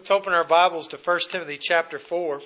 Let's open our Bibles to 1 Timothy chapter 4.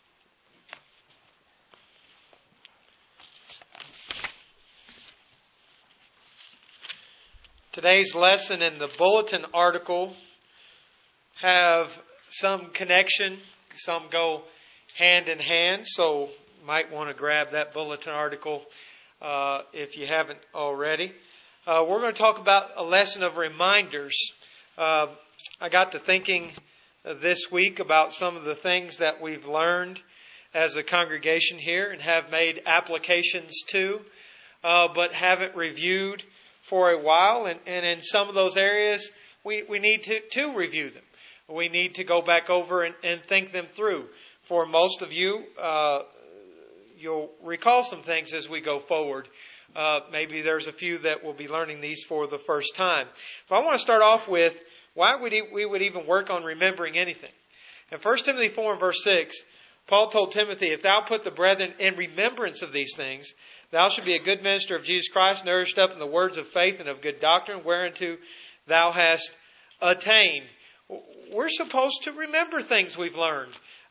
Today's lesson and the bulletin article have some connection. Some go hand in hand, so you might want to grab that bulletin article if you haven't already. We're going to talk about a lesson of reminders. I got to thinking this week about some of the things that we've learned as a congregation here and have made applications to, but haven't reviewed for a while. And in some of those areas, we need to review them. We need to go back over and think them through. For most of you, you'll recall some things as we go forward. Maybe there's a few that will be learning these for the first time. But I want to start off with why we would even work on remembering anything. In 1 Timothy 4 and verse 6, Paul told Timothy, "If thou put the brethren in remembrance of these things, thou shalt be a good minister of Jesus Christ, nourished up in the words of faith and of good doctrine, whereunto thou hast attained." We're supposed to remember things we've learned.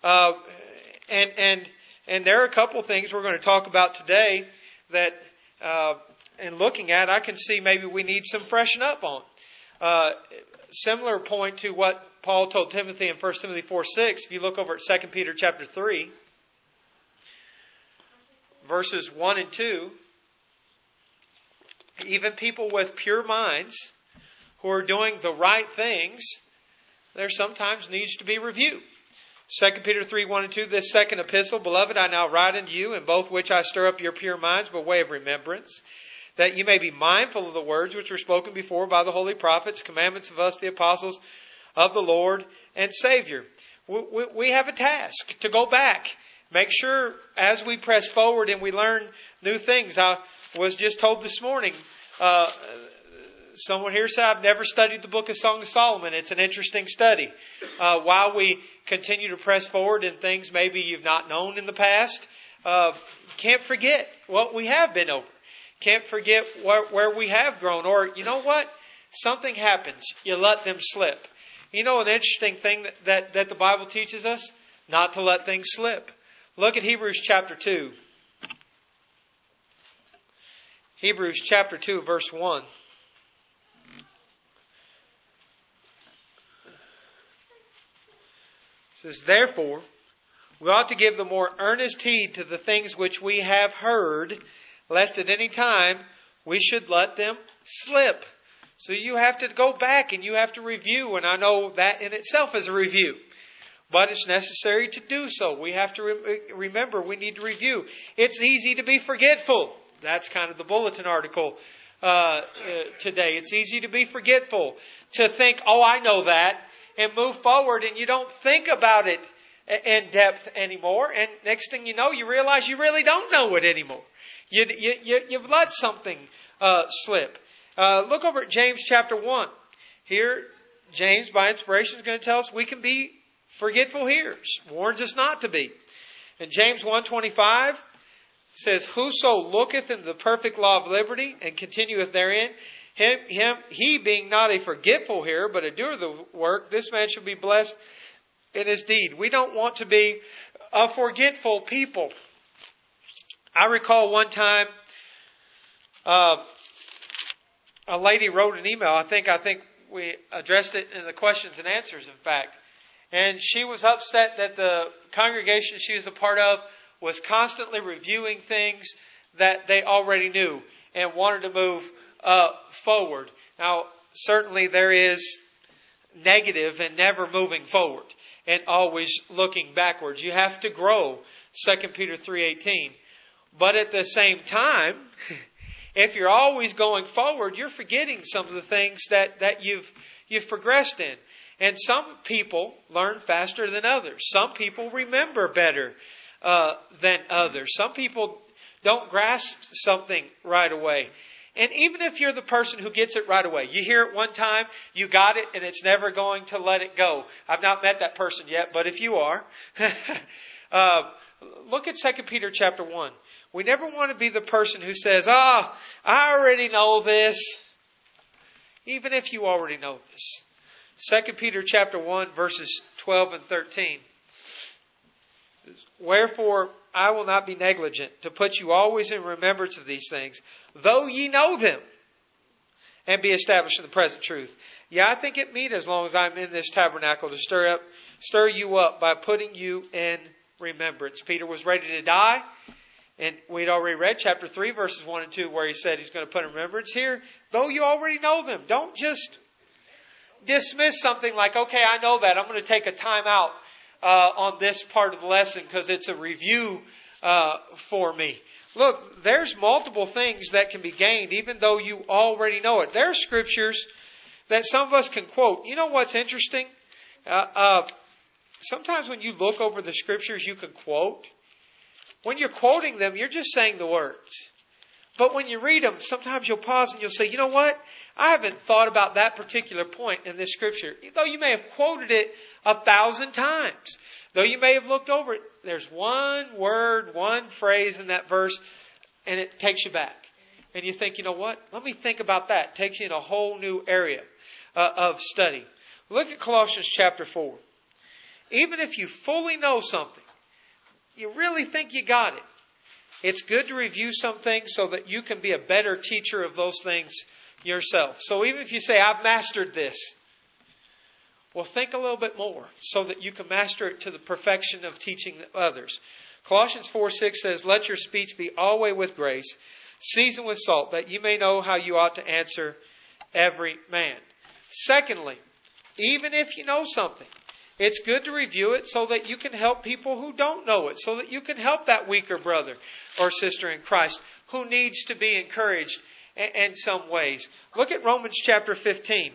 And there are a couple of things we're going to talk about today that, in looking at, I can see maybe we need some freshen up on. Similar point to what Paul told Timothy in 1 Timothy 4:6. If you look over at 2 Peter chapter 3, verses 1 and 2, even people with pure minds who are doing the right things, there sometimes needs to be review. 2 Peter 3, 1 and 2, "This second epistle, beloved, I now write unto you, in both which I stir up your pure minds by way of remembrance, that you may be mindful of the words which were spoken before by the holy prophets, commandments of us, the apostles of the Lord and Savior." We have a task to go back. Make sure as we press forward and we learn new things. I was just told this morning, someone here said, "I've never studied the book of Song of Solomon." It's an interesting study. While we continue to press forward in things maybe you've not known in the past, can't forget what we have been over. Can't forget where we have grown. Or, you know what? Something happens. You let them slip. You know an interesting thing that the Bible teaches us? Not to let things slip. Look at Hebrews chapter 2. Hebrews chapter 2, verse 1. It says, "Therefore, we ought to give the more earnest heed to the things which we have heard, lest at any time we should let them slip." So you have to go back and you have to review. And I know that in itself is a review. But it's necessary to do so. We have to remember we need to review. It's easy to be forgetful. That's kind of the bulletin article today. It's easy to be forgetful. To think, "Oh, I know that," and move forward, and you don't think about it in depth anymore. And next thing you know, you realize you really don't know it anymore. You've let something slip. Look over at James chapter 1. Here, James, by inspiration, is going to tell us we can be forgetful hearers. Warns us not to be. In James 1:25, says, "Whoso looketh into the perfect law of liberty and continueth therein, he being not a forgetful hearer, but a doer of the work, this man shall be blessed in his deed." We don't want to be a forgetful people. I recall one time, a lady wrote an email. I think we addressed it in the questions and answers, in fact. And she was upset that the congregation she was a part of was constantly reviewing things that they already knew and wanted to move forward. Now, certainly there is negative and never moving forward and always looking backwards. You have to grow, 2 Peter 3:18. But at the same time, if you're always going forward, you're forgetting some of the things that you've progressed in. And some people learn faster than others. Some people remember better than others. Some people don't grasp something right away. And even if you're the person who gets it right away, you hear it one time, you got it, and it's never going to let it go. I've not met that person yet, but if you are, look at 2 Peter chapter 1. We never want to be the person who says, I already know this. Even if you already know this, 2 Peter chapter 1, verses 12 and 13. Wherefore I will not be negligent to put you always in remembrance of these things, though ye know them, and be established in the present truth. Yeah, I think it meet as long as I'm in this tabernacle to stir you up by putting you in remembrance. Peter was ready to die, and we'd already read chapter 3, verses 1 and 2, where he said he's going to put in remembrance. Here, though you already know them, don't just dismiss something like, okay, I know that, I'm going to take a time out on this part of the lesson because it's a review for me. Look, there's multiple things that can be gained even though you already know it. There are scriptures that some of us can quote. You know what's interesting? Sometimes when you look over the scriptures you can quote, when you're quoting them, you're just saying the words. But when you read them, sometimes you'll pause and you'll say, you know what? I haven't thought about that particular point in this scripture. Though you may have quoted it 1,000 times. Though you may have looked over it, there's one word, one phrase in that verse, and it takes you back. And you think, you know what? Let me think about that. It takes you in a whole new area of study. Look at Colossians chapter 4. Even if you fully know something, you really think you got it, it's good to review some things so that you can be a better teacher of those things yourself. So even if you say, I've mastered this, well, think a little bit more so that you can master it to the perfection of teaching others. Colossians 4:6 says, let your speech be always with grace, seasoned with salt, that you may know how you ought to answer every man. Secondly, even if you know something, it's good to review it so that you can help people who don't know it, so that you can help that weaker brother or sister in Christ who needs to be encouraged in some ways. Look at Romans chapter 15.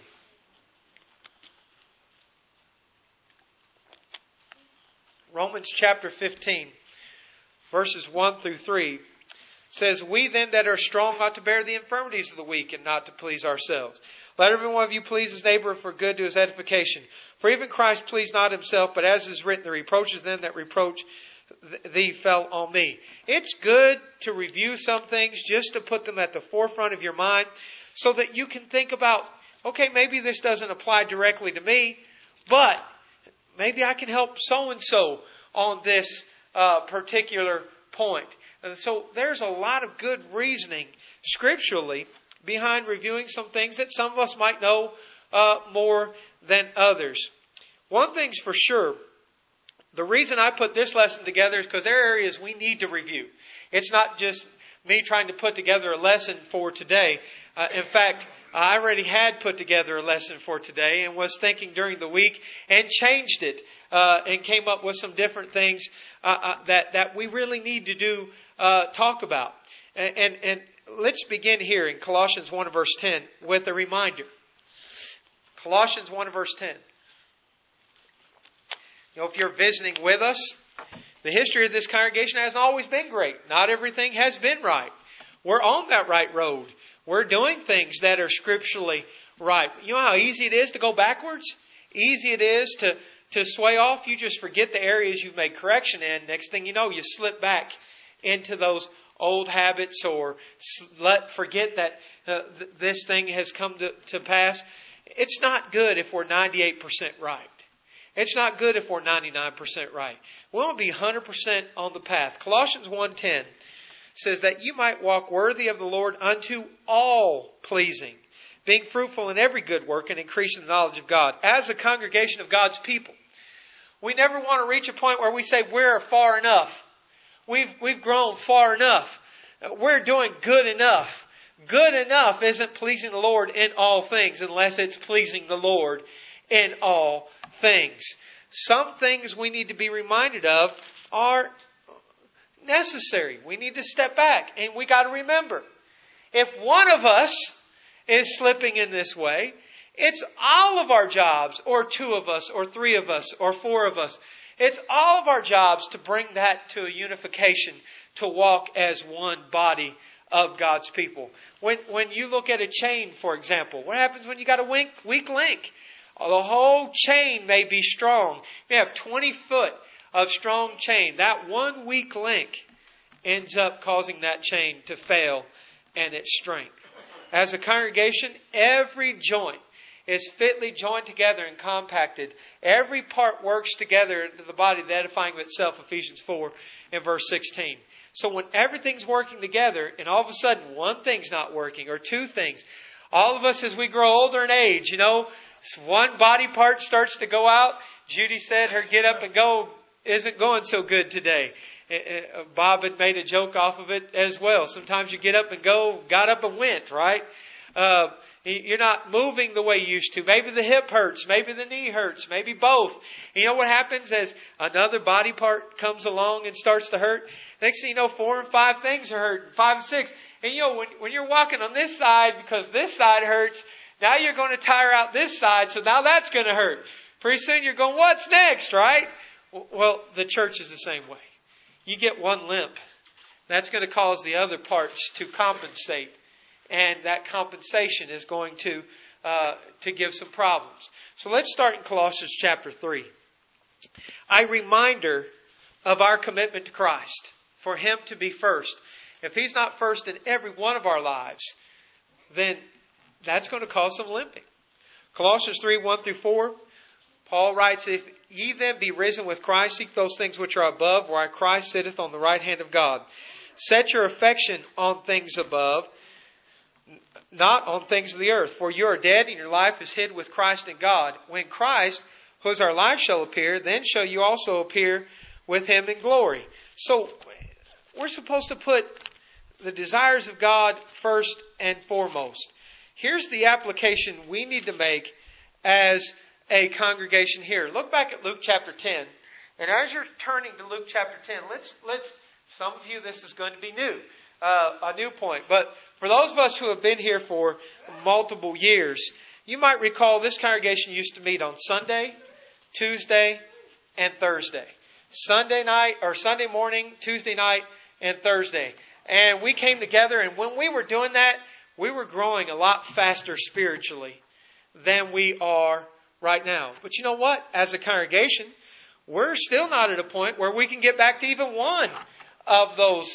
Romans chapter 15, verses 1 through 3 says, we then that are strong ought to bear the infirmities of the weak and not to please ourselves. Let every one of you please his neighbor for good to his edification. For even Christ pleased not himself, but as is written, the reproaches then that reproach thee fell on me. It's good to review some things just to put them at the forefront of your mind so that you can think about, okay, maybe this doesn't apply directly to me, but maybe I can help so-and-so on this particular point. And so there's a lot of good reasoning scripturally behind reviewing some things that some of us might know more than others. One thing's for sure, the reason I put this lesson together is because there are areas we need to review. It's not just me trying to put together a lesson for today. In fact, I already had put together a lesson for today and was thinking during the week and changed it and came up with some different things that we really need to do talk about. And let's begin here in Colossians 1 verse 10 with a reminder. Colossians 1 verse 10. You know, if you're visiting with us, the history of this congregation hasn't always been great. Not everything has been right. We're on that right road. We're doing things that are scripturally right. You know how easy it is to go backwards? Easy it is to sway off. You just forget the areas you've made correction in. Next thing you know, you slip back into those old habits or forget that this thing has come to pass. It's not good if we're 98% right. It's not good if we're 99% right. We want to be 100% on the path. Colossians 1:10 says that you might walk worthy of the Lord unto all pleasing, being fruitful in every good work and increasing the knowledge of God. As a congregation of God's people, we never want to reach a point where we say we're far enough. We've grown far enough. We're doing good enough. Good enough isn't pleasing the Lord in all things unless it's pleasing the Lord in all things. Some things we need to be reminded of are necessary. We need to step back and we got to remember, if one of us is slipping in this way, it's all of our jobs, or two of us, or three of us, or four of us. It's all of our jobs to bring that to a unification, to walk as one body of God's people. When you look at a chain, for example, what happens when you got a weak link? The whole chain may be strong. You have 20 foot of strong chain. That one weak link ends up causing that chain to fail and its strength. As a congregation, every joint is fitly joined together and compacted. Every part works together into the body, the edifying of itself, Ephesians 4 and verse 16. So when everything's working together and all of a sudden one thing's not working or two things, all of us as we grow older in age, one body part starts to go out. Judy said her get up and go isn't going so good today. Bob had made a joke off of it as well. Sometimes you get up and go, got up and went, right? You're not moving the way you used to. Maybe the hip hurts. Maybe the knee hurts. Maybe both. And you know what happens as another body part comes along and starts to hurt? Next thing you know, 4 and 5 things are hurting. 5 and 6. And when you're walking on this side because this side hurts, now you're going to tire out this side. So now that's going to hurt. Pretty soon you're going, what's next, right? Well, the church is the same way. You get one limp. That's going to cause the other parts to compensate. And that compensation is going to give some problems. So let's start in Colossians chapter 3. A reminder of our commitment to Christ. For Him to be first. If He's not first in every one of our lives, then that's going to cause some limping. Colossians 3, 1 through 4. Paul writes, if ye then be risen with Christ, seek those things which are above, where Christ sitteth on the right hand of God. Set your affection on things above, not on things of the earth. For you are dead, and your life is hid with Christ in God. When Christ, who is our life, shall appear, then shall you also appear with Him in glory. So, we're supposed to put the desires of God first and foremost. Here's the application we need to make as a congregation here. Look back at Luke chapter 10. And as you're turning to Luke chapter 10, let's some of you, this is going to be new, a new point. But for those of us who have been here for multiple years, you might recall this congregation used to meet on Sunday, Tuesday, and Thursday. Sunday night, or Sunday morning, Tuesday night, and Thursday. And we came together, and when we were doing that, we were growing a lot faster spiritually than we are right now. But you know what? As a congregation, we're still not at a point where we can get back to even one of those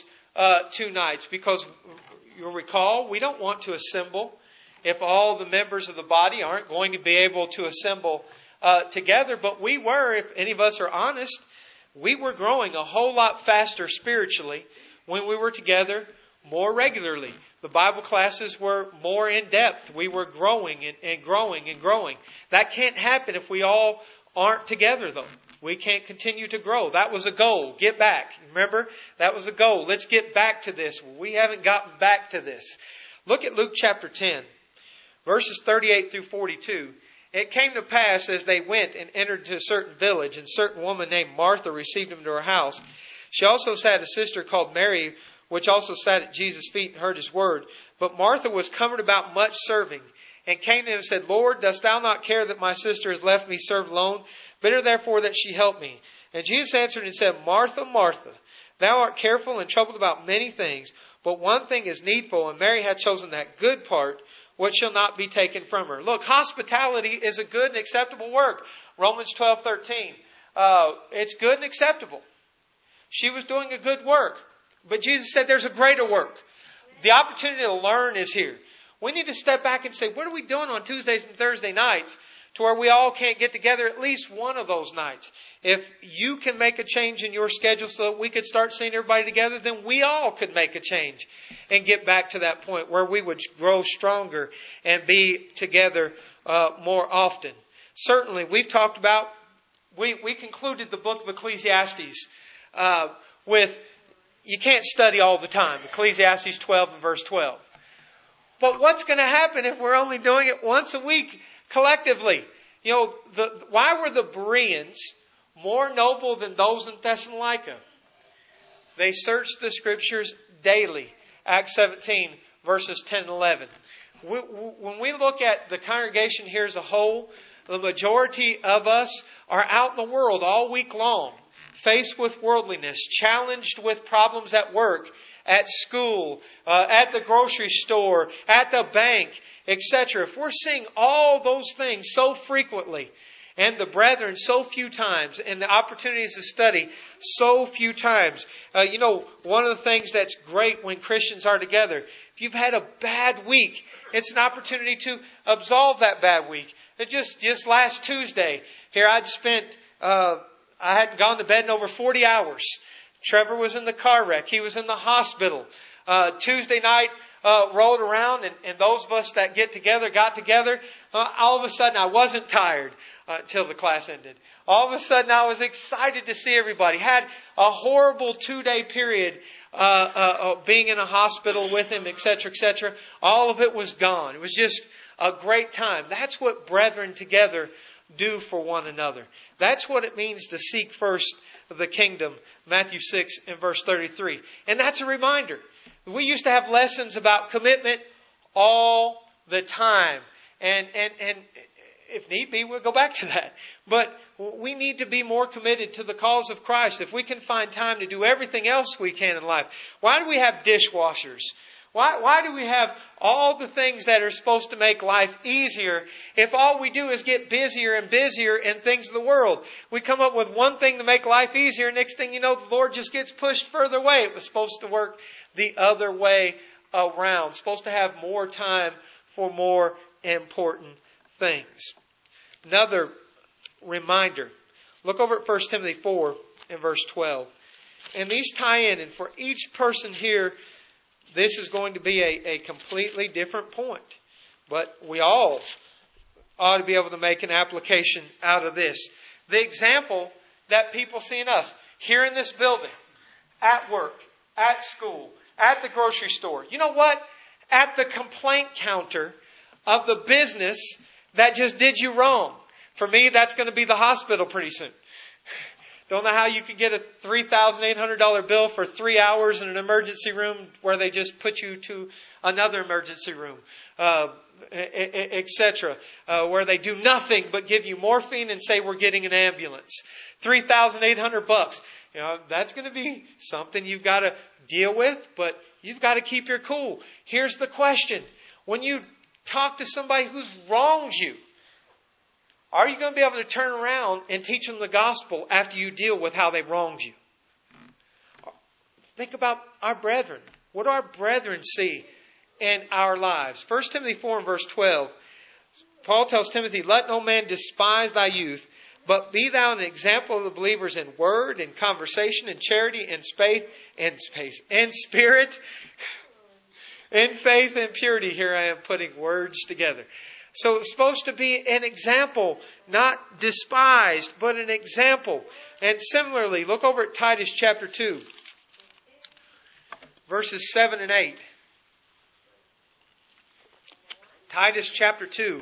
2 nights. Because you'll recall, we don't want to assemble if all the members of the body aren't going to be able to assemble together. But we were, if any of us are honest, we were growing a whole lot faster spiritually when we were together more regularly. The Bible classes were more in depth. We were growing and growing and growing. That can't happen if we all aren't together, though. We can't continue to grow. That was a goal. Get back. Remember? That was a goal. Let's get back to this. We haven't gotten back to this. Look at Luke chapter 10, verses 38 through 42. It came to pass as they went and entered into a certain village, and a certain woman named Martha received him to her house. She also sat a sister called Mary, which also sat at Jesus' feet and heard His word. But Martha was cumbered about much serving, and came to Him and said, Lord, dost Thou not care that my sister has left me served alone? Bid her therefore that she help me. And Jesus answered and said, Martha, Martha, thou art careful and troubled about many things, but one thing is needful, and Mary hath chosen that good part, which shall not be taken from her. Look, hospitality is a good and acceptable work. Romans 12:13. It's good and acceptable. She was doing a good work. But Jesus said there's a greater work. The opportunity to learn is here. We need to step back and say, what are we doing on Tuesdays and Thursday nights to where we all can't get together at least one of those nights? If you can make a change in your schedule so that we could start seeing everybody together, then we all could make a change and get back to that point where we would grow stronger and be together more often. Certainly, we've talked about, we concluded the book of Ecclesiastes with, you can't study all the time. Ecclesiastes 12 and verse 12. But what's going to happen if we're only doing it once a week collectively? Why were the Bereans more noble than those in Thessalonica? They searched the Scriptures daily. Acts 17 verses 10 and 11. When we look at the congregation here as a whole, the majority of us are out in the world all week long, faced with worldliness, challenged with problems at work, at school, at the grocery store, at the bank, etc. If we're seeing all those things so frequently, and the brethren so few times, and the opportunities to study so few times. One of the things that's great when Christians are together, if you've had a bad week, it's an opportunity to absolve that bad week. Just last Tuesday, here I hadn't gone to bed in over 40 hours. Trevor was in the car wreck. He was in the hospital. Tuesday night rolled around, and those of us that got together. All of a sudden, I wasn't tired until the class ended. All of a sudden, I was excited to see everybody. Had a horrible 2-day period being in a hospital with him, etc., etc. All of it was gone. It was just a great time. That's what brethren together do for one another. That's what it means to seek first the kingdom. Matthew 6 and verse 33. And that's a reminder. We used to have lessons about commitment all the time. And if need be, we'll go back to that. But we need to be more committed to the cause of Christ. If we can find time to do everything else we can in life. Why do we have dishwashers? Why do we have all the things that are supposed to make life easier if all we do is get busier and busier in things of the world? We come up with one thing to make life easier. Next thing you know, the Lord just gets pushed further away. It was supposed to work the other way around. It's supposed to have more time for more important things. Another reminder. Look over at 1 Timothy 4 and verse 12. And these tie in. And for each person here, this is going to be a completely different point. But we all ought to be able to make an application out of this. The example that people see in us, here in this building, at work, at school, at the grocery store. You know what? At the complaint counter of the business that just did you wrong. For me, that's going to be the hospital pretty soon. Don't know how you could get a $3,800 bill for 3 hours in an emergency room where they just put you to another emergency room, etc., where they do nothing but give you morphine and say we're getting an ambulance. $3,800. That's going to be something you've got to deal with, but you've got to keep your cool. Here's the question. When you talk to somebody who's wronged you, are you going to be able to turn around and teach them the gospel after you deal with how they wronged you? Think about our brethren. What do our brethren see in our lives? 1 Timothy 4 and verse 12. Paul tells Timothy, let no man despise thy youth, but be thou an example of the believers in word, in conversation, in charity, in faith, in spirit, in faith and purity. Here I am putting words together. So it's supposed to be an example, not despised, but an example. And similarly, look over at Titus chapter 2, verses 7 and 8. Titus chapter 2,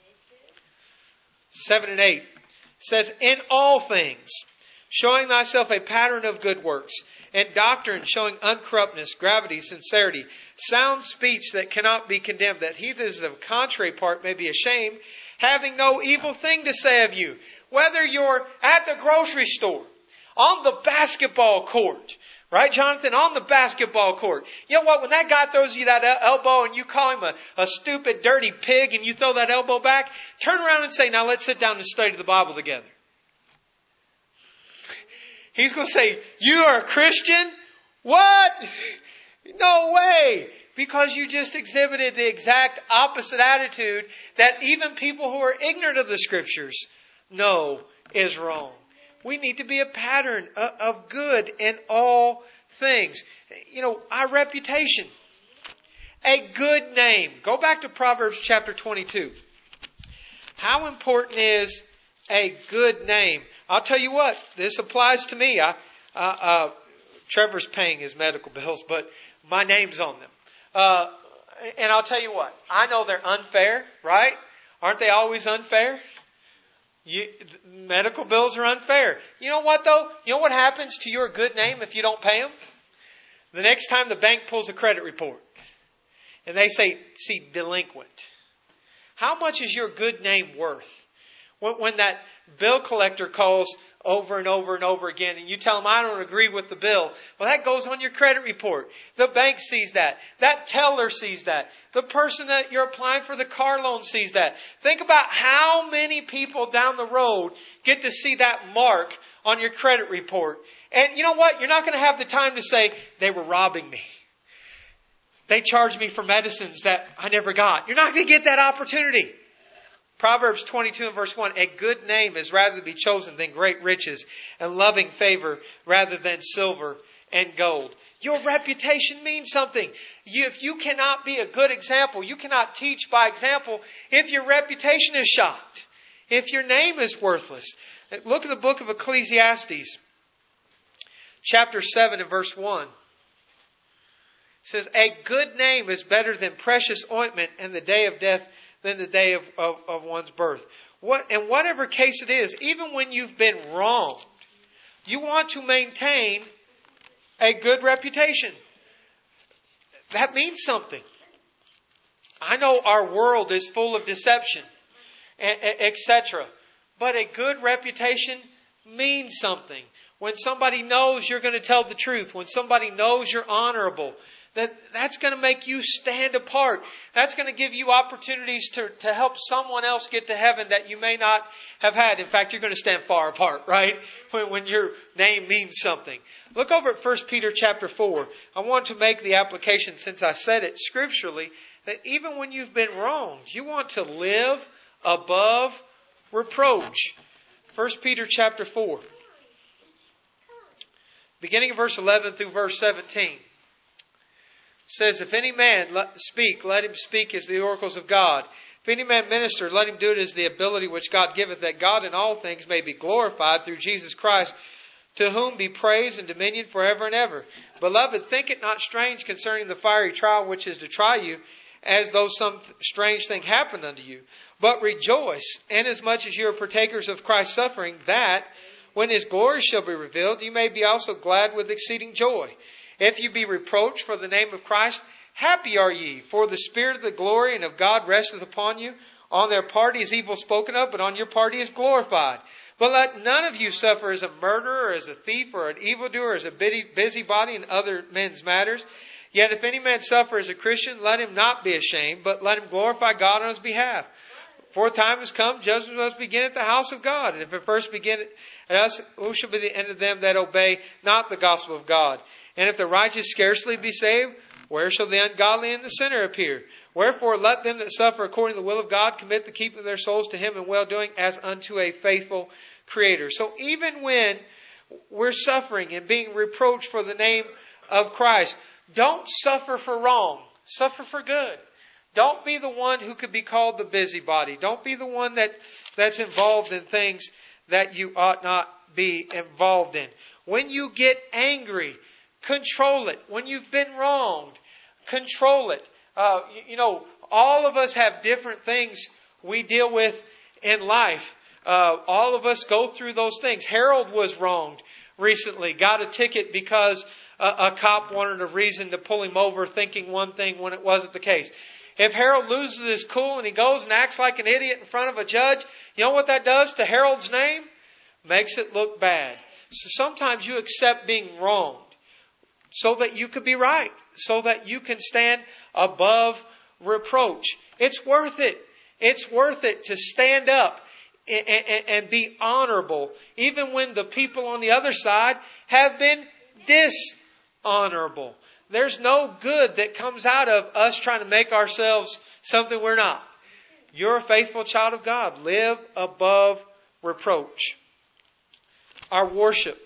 7 and 8 says, in all things, showing thyself a pattern of good works, and doctrine showing uncorruptness, gravity, sincerity, sound speech that cannot be condemned, that he that is of contrary part may be ashamed, having no evil thing to say of you. Whether you're at the grocery store, on the basketball court, right, Jonathan? On the basketball court. You know what? When that guy throws you that elbow and you call him a stupid, dirty pig and you throw that elbow back, turn around and say, now let's sit down and study the Bible together. He's going to say, you are a Christian? What? No way. Because you just exhibited the exact opposite attitude that even people who are ignorant of the Scriptures know is wrong. We need to be a pattern of good in all things. Our reputation. A good name. Go back to Proverbs chapter 22. How important is a good name? I'll tell you what, this applies to me. Trevor's paying his medical bills, but my name's on them. And I'll tell you what, I know they're unfair, right? Aren't they always unfair? Medical bills are unfair. You know what though? You know what happens to your good name if you don't pay them? The next time the bank pulls a credit report and they say, see, delinquent. How much is your good name worth? When that bill collector calls over and over and over again, and you tell them, I don't agree with the bill, well, that goes on your credit report. The bank sees that. That teller sees that. The person that you're applying for the car loan sees that. Think about how many people down the road get to see that mark on your credit report. And you know what? You're not going to have the time to say, they were robbing me. They charged me for medicines that I never got. You're not going to get that opportunity. Proverbs 22 and verse 1, a good name is rather to be chosen than great riches, and loving favor rather than silver and gold. Your reputation means something. If you cannot be a good example, you cannot teach by example if your reputation is shot, if your name is worthless. Look at the book of Ecclesiastes, chapter 7 and verse 1. It says, a good name is better than precious ointment, and the day of death than the day of one's birth. In whatever case it is, even when you've been wronged, you want to maintain a good reputation. That means something. I know our world is full of deception, etc. But a good reputation means something. When somebody knows you're going to tell the truth, when somebody knows you're honorable, that's going to make you stand apart. That's going to give you opportunities to help someone else get to heaven that you may not have had. In fact, you're going to stand far apart, right? When your name means something. Look over at 1 Peter chapter 4. I want to make the application, since I said it scripturally, that even when you've been wronged, you want to live above reproach. 1 Peter chapter 4. Beginning of verse 11 through verse 17. Says, if any man speak, let him speak as the oracles of God. If any man minister, let him do it as the ability which God giveth, that God in all things may be glorified through Jesus Christ, to whom be praise and dominion forever and ever. Beloved, think it not strange concerning the fiery trial which is to try you, as though some strange thing happened unto you. But rejoice, inasmuch as you are partakers of Christ's suffering, that, when His glory shall be revealed, you may be also glad with exceeding joy. If you be reproached for the name of Christ, happy are ye, for the Spirit of the glory and of God resteth upon you. On their part is evil spoken of, but on your part is glorified. But let none of you suffer as a murderer, or as a thief, or an evildoer, or as a busybody in other men's matters. Yet if any man suffer as a Christian, let him not be ashamed, but let him glorify God on his behalf. For a time has come, judgment must begin at the house of God. And if it first begin at us, who shall be the end of them that obey not the gospel of God? And if the righteous scarcely be saved, where shall the ungodly and the sinner appear? Wherefore let them that suffer according to the will of God commit the keeping of their souls to Him in well-doing, as unto a faithful Creator. So even when we're suffering and being reproached for the name of Christ, don't suffer for wrong. Suffer for good. Don't be the one who could be called the busybody. Don't be the one that's involved in things that you ought not be involved in. When you get angry, control it. When you've been wronged, control it. All of us have different things we deal with in life. All of us go through those things. Harold was wronged recently, got a ticket because a cop wanted a reason to pull him over, thinking one thing when it wasn't the case. If Harold loses his cool and he goes and acts like an idiot in front of a judge, you know what that does to Harold's name? Makes it look bad. So sometimes you accept being wronged so that you could be right, so that you can stand above reproach. It's worth it. It's worth it to stand up and be honorable, even when the people on the other side have been dishonorable. There's no good that comes out of us trying to make ourselves something we're not. You're a faithful child of God. Live above reproach. Our worship.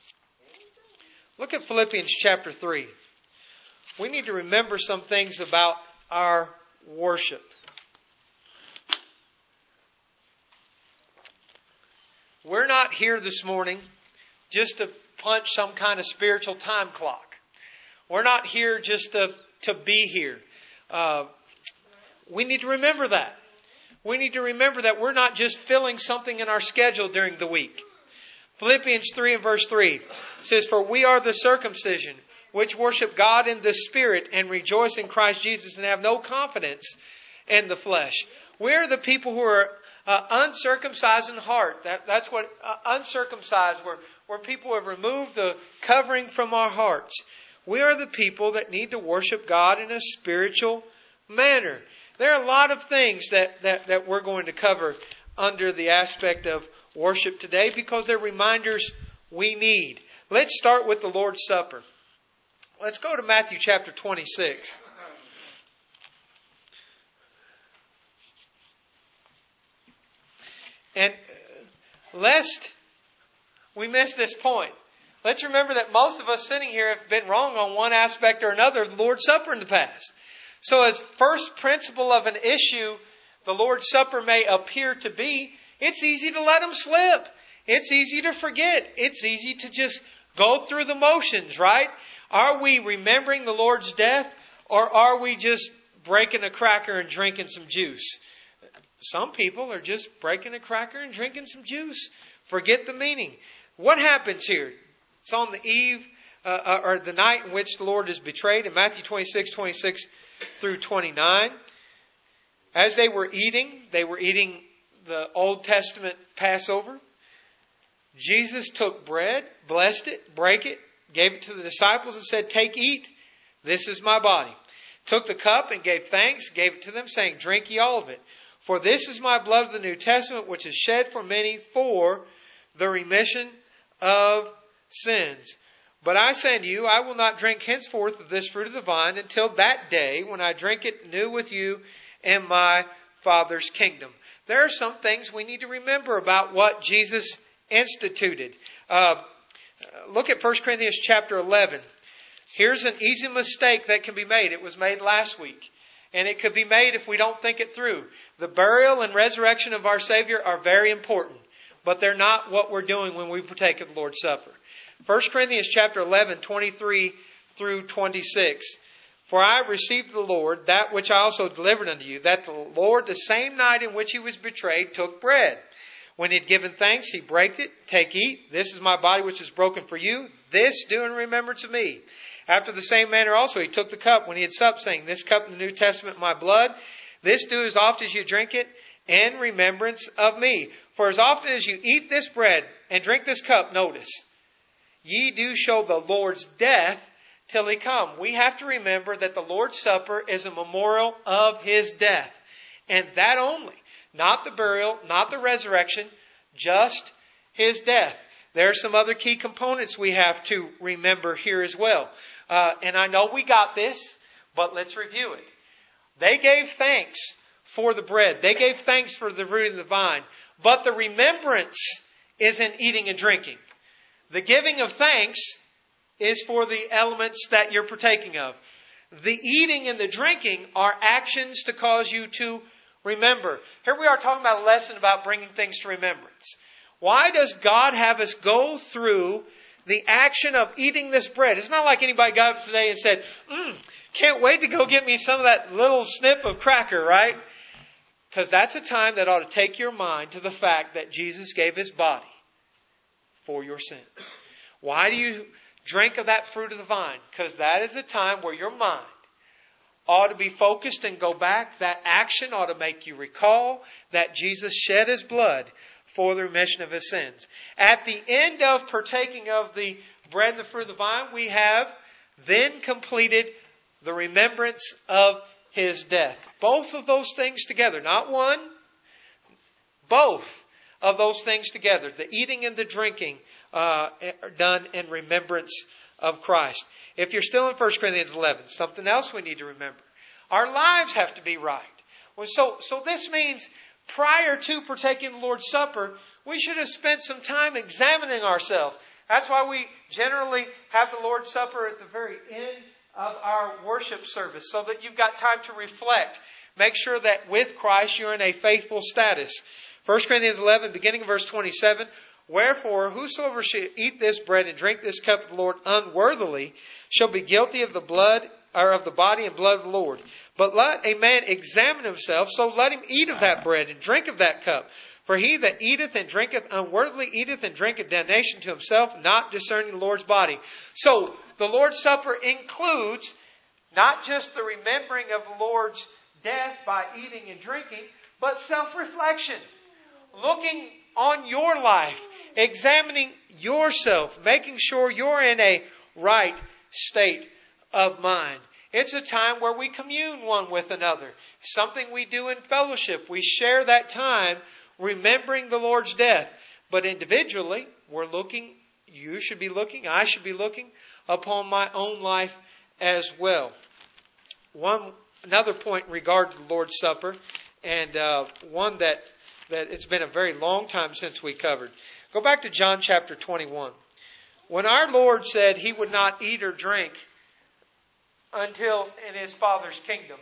Look at Philippians chapter 3. We need to remember some things about our worship. We're not here this morning just to punch some kind of spiritual time clock. We're not here just to be here. We need to remember that. We need to remember that we're not just filling something in our schedule during the week. Philippians 3 and verse 3 says, for we are the circumcision, which worship God in the Spirit and rejoice in Christ Jesus and have no confidence in the flesh. We're the people who are uncircumcised in heart. That's what uncircumcised, where people have removed the covering from our hearts. We are the people that need to worship God in a spiritual manner. There are a lot of things that we're going to cover under the aspect of worship today because they're reminders we need. Let's start with the Lord's Supper. Let's go to Matthew chapter 26. And lest we miss this point, let's remember that most of us sitting here have been wrong on one aspect or another of the Lord's Supper in the past. So as first principle of an issue the Lord's Supper may appear to be, it's easy to let them slip. It's easy to forget. It's easy to just go through the motions, right? Are we remembering the Lord's death, or are we just breaking a cracker and drinking some juice? Some people are just breaking a cracker and drinking some juice. Forget the meaning. What happens here? It's on the eve or the night in which the Lord is betrayed in Matthew 26 through 29. As they were eating the Old Testament Passover. Jesus took bread, blessed it, brake it, gave it to the disciples and said, "Take, eat, this is my body." Took the cup and gave thanks, gave it to them, saying, "Drink ye all of it. For this is my blood of the New Testament, which is shed for many for the remission of sins. But I say unto you, I will not drink henceforth of this fruit of the vine until that day when I drink it new with you in my Father's kingdom." There are some things we need to remember about what Jesus instituted. Look at 1 Corinthians chapter 11. Here's an easy mistake that can be made. It was made last week. And it could be made if we don't think it through. The burial and resurrection of our Savior are very important. But they're not what we're doing when we partake of the Lord's Supper. 1 Corinthians chapter 11, 23 through 26. "For I received of the Lord that which I also delivered unto you, that the Lord, the same night in which He was betrayed, took bread. When He had given thanks, He brake it. Take, eat. This is my body which is broken for you. This do in remembrance of me. After the same manner also He took the cup when He had supped, saying, This cup in the New Testament, my blood. This do as oft as you drink it in remembrance of me. For as often as you eat this bread and drink this cup," notice, "ye do show the Lord's death till He come." We have to remember that the Lord's Supper is a memorial of His death. And that only. Not the burial, not the resurrection, just His death. There are some other key components we have to remember here as well. And I know we got this, but let's review it. They gave thanks for the bread. They gave thanks for the fruit of the vine. But the remembrance is in eating and drinking. The giving of thanks is for the elements that you're partaking of. The eating and the drinking are actions to cause you to remember. Here we are talking about a lesson about bringing things to remembrance. Why does God have us go through the action of eating this bread? It's not like anybody got up today and said, can't wait to go get me some of that little snip of cracker, right? Because that's a time that ought to take your mind to the fact that Jesus gave His body for your sins. Why do you drink of that fruit of the vine? Because that is a time where your mind ought to be focused and go back. That action ought to make you recall that Jesus shed His blood for the remission of His sins. At the end of partaking of the bread and the fruit of the vine, we have then completed the remembrance of His death. Both of those things together, not one, both of those things together. The eating and the drinking are done in remembrance of Christ. If you're still in 1 Corinthians 11, something else we need to remember. Our lives have to be right. Well, so this means prior to partaking the Lord's Supper, we should have spent some time examining ourselves. That's why we generally have the Lord's Supper at the very end of our worship service, so that you've got time to reflect. Make sure that with Christ you're in a faithful status. 1 Corinthians 11, beginning of verse 27, "Wherefore, whosoever shall eat this bread and drink this cup of the Lord unworthily shall be guilty of the blood or of the body and blood of the Lord. But let a man examine himself, so let him eat of that bread and drink of that cup. For he that eateth and drinketh unworthily eateth and drinketh damnation to himself, not discerning the Lord's body." So the Lord's Supper includes not just the remembering of the Lord's death by eating and drinking, but self-reflection. looking on your life, examining yourself, making sure you're in a right state of mind. It's a time where we commune one with another. Something we do in fellowship. We share that time remembering the Lord's death. But individually, you should be looking, I should be looking upon my own life as well. Another point in regard to the Lord's Supper, and one that it's been a very long time since we covered. Go back to John chapter 21. When our Lord said He would not eat or drink until in His Father's kingdom,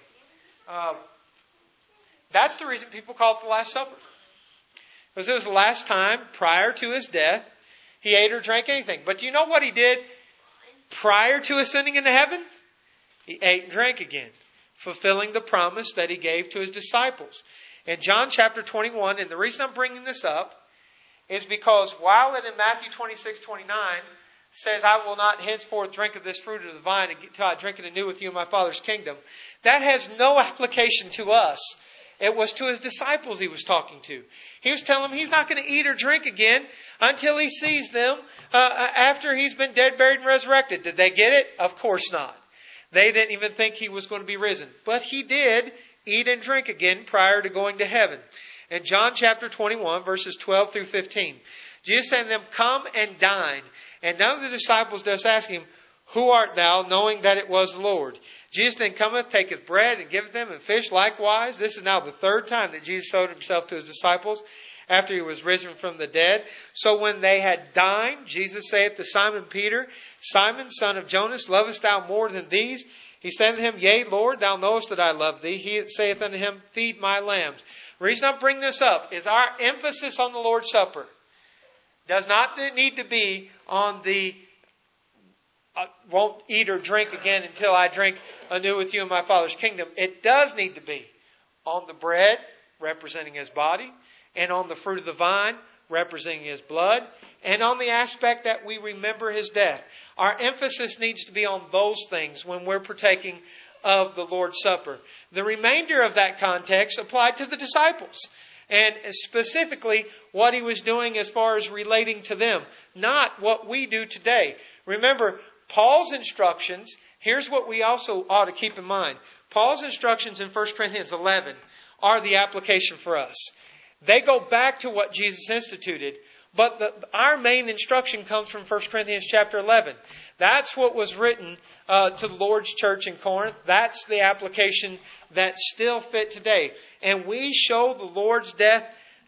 that's the reason people call it the Last Supper. Because it was the last time prior to His death He ate or drank anything. But do you know what He did prior to ascending into heaven? He ate and drank again, fulfilling the promise that He gave to His disciples. In John chapter 21, and the reason I'm bringing this up is because while it in Matthew 26:29 says, I will not henceforth drink of this fruit of the vine until I drink it anew with you in my Father's kingdom, that has no application to us. It was to His disciples He was talking to. He was telling them He's not going to eat or drink again until He sees them after He's been dead, buried, and resurrected. Did they get it? Of course not. They didn't even think He was going to be risen. But He did eat and drink again prior to going to heaven. In John chapter 21, verses 12 through 15, Jesus said to them, come and dine. And none of the disciples does ask Him, who art thou, knowing that it was the Lord? Jesus then cometh, taketh bread, and giveth them, and fish likewise. This is now the third time that Jesus showed Himself to His disciples after He was risen from the dead. So when they had dined, Jesus saith to Simon Peter, Simon, son of Jonas, lovest thou more than these? He said unto Him, Yea, Lord, thou knowest that I love thee. He saith unto Him, Feed my lambs. The reason I bring this up is our emphasis on the Lord's Supper does not need to be on the won't eat or drink again until I drink anew with you in my Father's kingdom. It does need to be on the bread, representing His body, and on the fruit of the vine, representing His blood, and on the aspect that we remember His death. Our emphasis needs to be on those things when we're partaking of the Lord's Supper. The remainder of that context applied to the disciples, and specifically what He was doing as far as relating to them, not what we do today. Remember, Paul's instructions, here's what we also ought to keep in mind. Paul's instructions in 1 Corinthians 11 are the application for us. They go back to what Jesus instituted, but our main instruction comes from 1 Corinthians chapter 11. That's what was written to the Lord's church in Corinth. That's the application that still fit today. And we show the Lord's death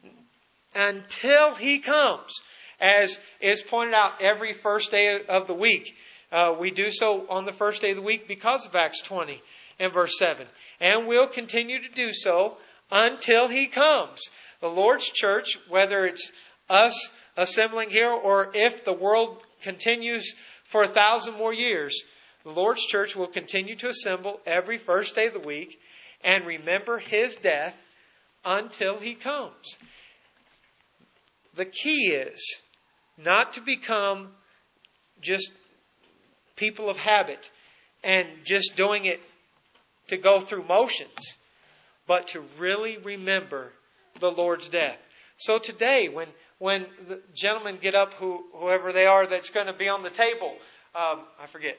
until He comes, as is pointed out every first day of the week. We do so on the first day of the week because of Acts 20 and verse 7. And we'll continue to do so until He comes. The Lord's church, whether it's us assembling here or if the world continues for 1,000 more years, the Lord's church will continue to assemble every first day of the week and remember His death until He comes. The key is not to become just people of habit and just doing it to go through motions, but to really remember the Lord's death. So today, when the gentlemen get up, whoever they are that's going to be on the table, I forget,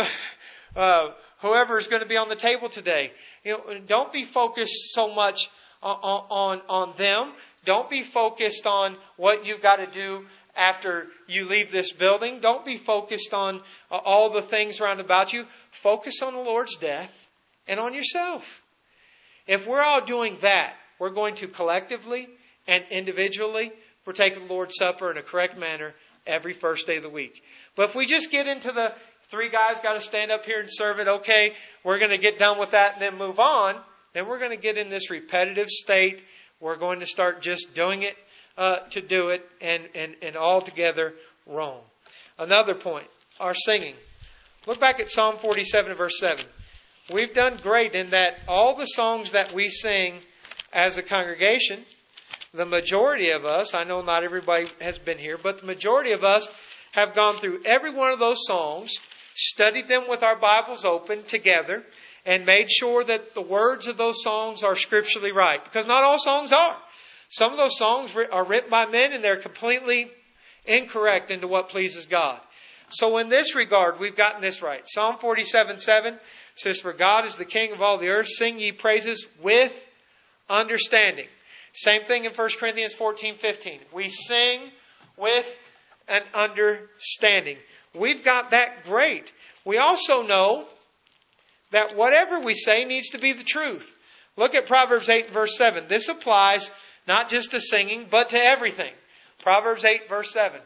whoever is going to be on the table today, don't be focused so much on them. Don't be focused on what you've got to do after you leave this building. Don't be focused on all the things around about you. Focus on the Lord's death and on yourself. If we're all doing that, we're going to collectively and individually partake of the Lord's Supper in a correct manner every first day of the week. But if we just get into the three guys got to stand up here and serve it, okay, we're going to get done with that and then move on, then we're going to get in this repetitive state. We're going to start just doing it to do it and altogether wrong. Another point, our singing. Look back at Psalm 47 verse 7. We've done great in that all the songs that we sing as a congregation, the majority of us, I know not everybody has been here, but the majority of us have gone through every one of those songs, studied them with our Bibles open together, and made sure that the words of those songs are scripturally right. Because not all songs are. Some of those songs are written by men and they're completely incorrect into what pleases God. So in this regard, we've gotten this right. Psalm 47:7 says, "For God is the King of all the earth. Sing ye praises with understanding." Same thing in 1 Corinthians 14:15. We sing with an understanding. We've got that great. We also know that whatever we say needs to be the truth. Look at Proverbs 8 verse 7. This applies not just to singing, but to everything. Proverbs 8 verse 7.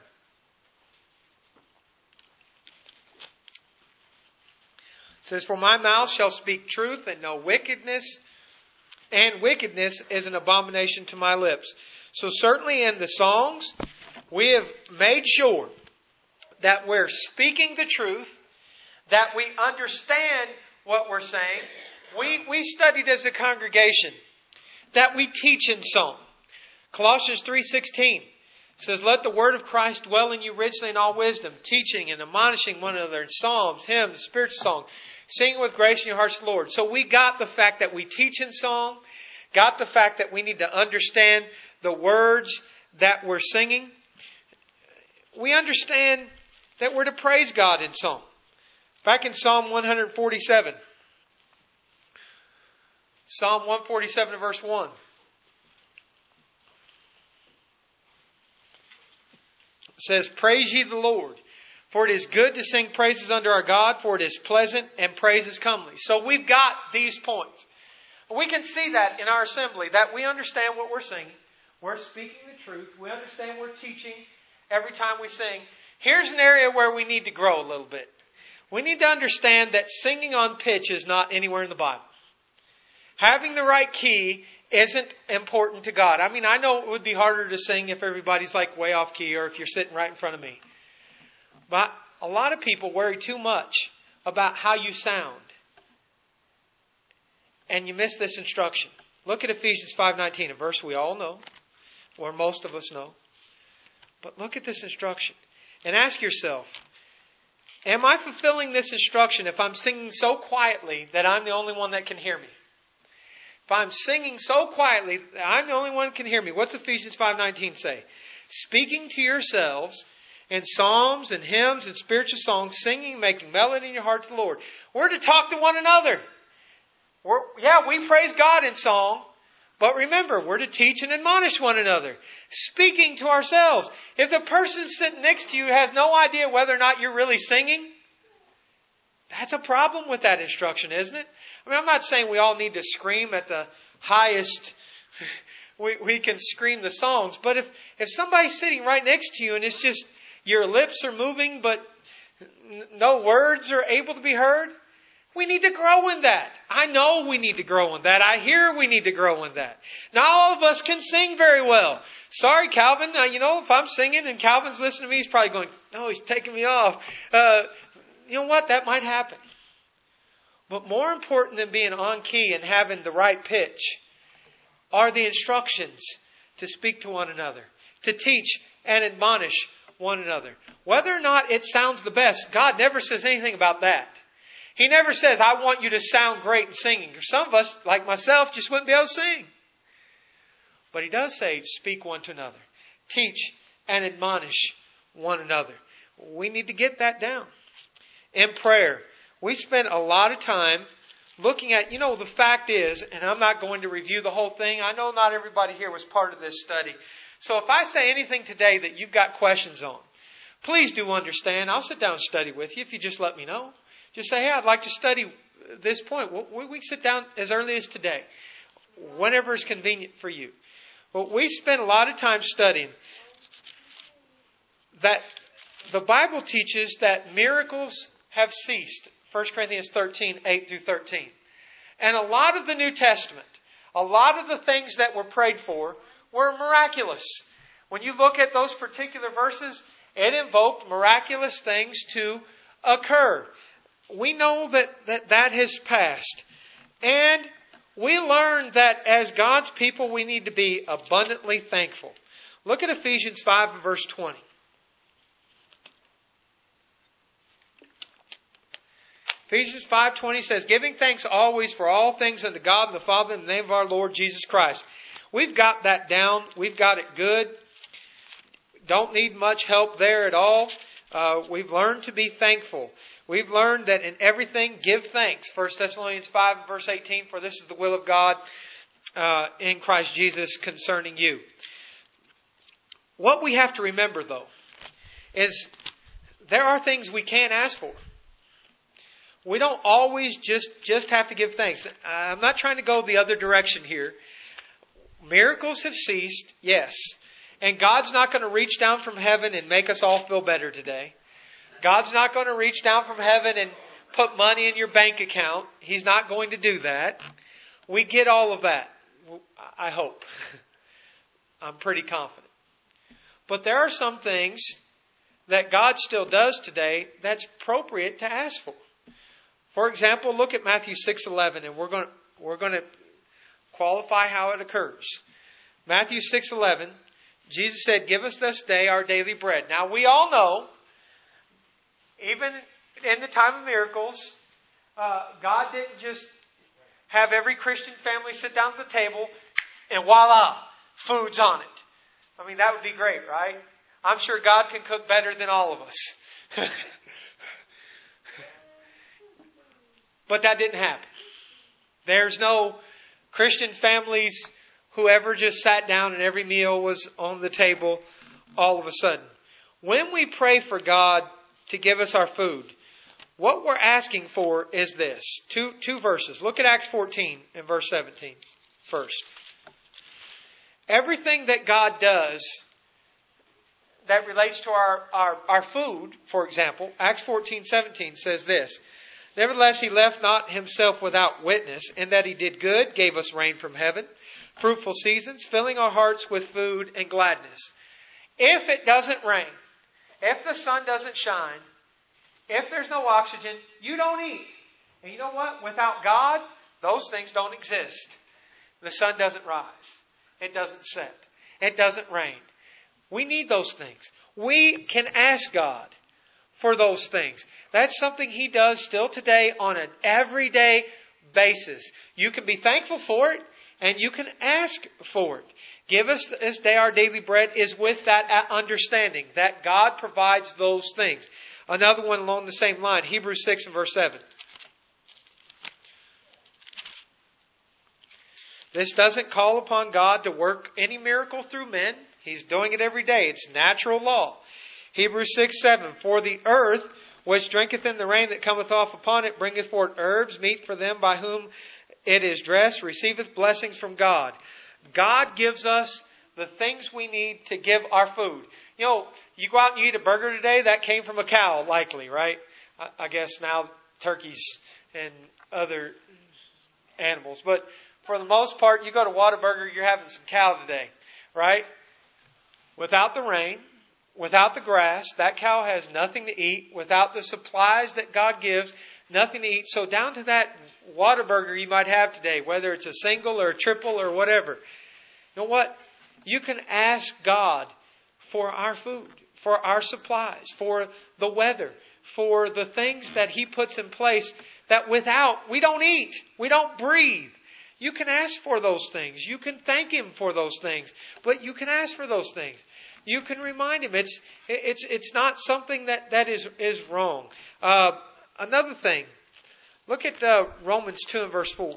It says, "For my mouth shall speak truth and no wickedness, and wickedness is an abomination to my lips." So certainly in the songs, we have made sure that we're speaking the truth, that we understand what we're saying. We studied as a congregation that we teach in song. Colossians 3:16 says, "Let the word of Christ dwell in you richly in all wisdom, teaching and admonishing one another in psalms, hymns, spiritual songs, singing with grace in your hearts to the Lord." So we got the fact that we teach in song, got the fact that we need to understand the words that we're singing. We understand that we're to praise God in song. Back in Psalm 147. Psalm 147 verse 1. It says, "Praise ye the Lord, for it is good to sing praises unto our God, for it is pleasant and praise is comely." So we've got these points. We can see that in our assembly, that we understand what we're singing. We're speaking the truth. We understand we're teaching every time we sing. Here's an area where we need to grow a little bit. We need to understand that singing on pitch is not anywhere in the Bible. Having the right key isn't important to God. I mean, I know it would be harder to sing if everybody's like way off key or if you're sitting right in front of me. But a lot of people worry too much about how you sound. And you miss this instruction. Look at Ephesians 5:19, a verse we all know, or most of us know. But look at this instruction and ask yourself, am I fulfilling this instruction if I'm singing so quietly that I'm the only one that can hear me? If I'm singing so quietly that I'm the only one that can hear me, what's Ephesians 5:19 say? "Speaking to yourselves in psalms and hymns and spiritual songs, singing, making melody in your heart to the Lord." We're to talk to one another. We praise God in song, but remember, we're to teach and admonish one another. Speaking to ourselves. If the person sitting next to you has no idea whether or not you're really singing, that's a problem with that instruction, isn't it? I mean, I'm not saying we all need to scream at the highest we can scream the songs, but if somebody's sitting right next to you and it's just your lips are moving but no words are able to be heard, we need to grow in that. I know we need to grow in that. I hear we need to grow in that. Not all of us can sing very well. Sorry, Calvin. If I'm singing and Calvin's listening to me, he's probably going, "Oh, he's taking me off." You know what? That might happen. But more important than being on key and having the right pitch are the instructions to speak to one another, to teach and admonish one another. Whether or not it sounds the best, God never says anything about that. He never says, "I want you to sound great in singing." Some of us, like myself, just wouldn't be able to sing. But He does say, speak one to another. Teach and admonish one another. We need to get that down. In prayer, we spent a lot of time looking at, the fact is, and I'm not going to review the whole thing. I know not everybody here was part of this study. So if I say anything today that you've got questions on, please do understand. I'll sit down and study with you if you just let me know. Just say, "Hey, I'd like to study this point." We can sit down as early as today, whenever is convenient for you. But we spent a lot of time studying that the Bible teaches that miracles have ceased. 1 Corinthians 13, 8 through 13. And a lot of the New Testament, a lot of the things that were prayed for were miraculous. When you look at those particular verses, it invoked miraculous things to occur. We know that has passed. And we learned that as God's people, we need to be abundantly thankful. Look at Ephesians 5 verse 20. Ephesians 5:20 says, "Giving thanks always for all things unto God and the Father in the name of our Lord Jesus Christ." We've got that down. We've got it good. Don't need much help there at all. We've learned to be thankful. We've learned that in everything, give thanks. 1 Thessalonians 5 verse 18, for this is the will of God in Christ Jesus concerning you. What we have to remember, though, is there are things we can't ask for. We don't always just have to give thanks. I'm not trying to go the other direction here. Miracles have ceased, yes. And God's not going to reach down from heaven and make us all feel better today. God's not going to reach down from heaven and put money in your bank account. He's not going to do that. We get all of that, I hope. I'm pretty confident. But there are some things that God still does today that's appropriate to ask for. For example, look at Matthew 6:11, and we're going to qualify how it occurs. Matthew 6:11, Jesus said, "Give us this day our daily bread." Now we all know, even in the time of miracles, God didn't just have every Christian family sit down at the table and voila, food's on it. I mean, that would be great, right? I'm sure God can cook better than all of us. But that didn't happen. There's no Christian families who ever just sat down and every meal was on the table all of a sudden. When we pray for God to give us our food, what we're asking for is this. Two verses. Look at Acts 14 and verse 17 first. Everything that God does that relates to our food, for example, Acts 14:17 says this. "Nevertheless, He left not Himself without witness, in that He did good, gave us rain from heaven, fruitful seasons, filling our hearts with food and gladness." If it doesn't rain, if the sun doesn't shine, if there's no oxygen, you don't eat. And you know what? Without God, those things don't exist. The sun doesn't rise. It doesn't set. It doesn't rain. We need those things. We can ask God for those things. That's something He does still today on an everyday basis. You can be thankful for it and you can ask for it. Give us this day our daily bread is with that understanding that God provides those things. Another one along the same line, Hebrews 6 and verse 7. This doesn't call upon God to work any miracle through men. He's doing it every day. It's natural law. Hebrews 6:7. "For the earth, which drinketh in the rain that cometh off upon it, bringeth forth herbs, meat for them by whom it is dressed, receiveth blessings from God." God gives us the things we need to give our food. You know, you go out and you eat a burger today, that came from a cow, likely, right? I guess now turkeys and other animals. But for the most part, you go to Whataburger, you're having some cow today, right? Without the rain, without the grass, that cow has nothing to eat. Without the supplies that God gives, nothing to eat. So down to that Whataburger you might have today, whether it's a single or a triple or whatever. You know what? You can ask God for our food, for our supplies, for the weather, for the things that He puts in place that without, we don't eat, we don't breathe. You can ask for those things. You can thank Him for those things. But you can ask for those things. You can remind Him. It's not something that is wrong. Another thing. Look at Romans 2 and verse 4.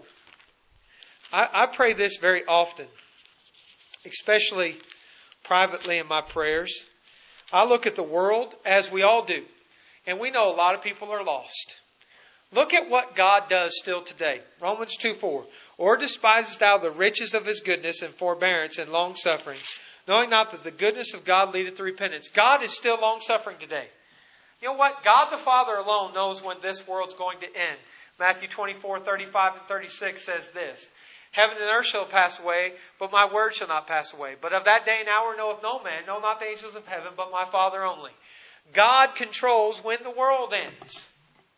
I pray this very often, especially privately in my prayers. I look at the world as we all do. And we know a lot of people are lost. Look at what God does still today. Romans 2:4. "Or despisest thou the riches of His goodness and forbearance and long-suffering, knowing not that the goodness of God leadeth to repentance." God is still long-suffering today. You know what? God the Father alone knows when this world's going to end. Matthew 24:35 and 36 says this. "Heaven and earth shall pass away, but my word shall not pass away. But of that day and hour knoweth no man, no, not the angels of heaven, but my Father only." God controls when the world ends.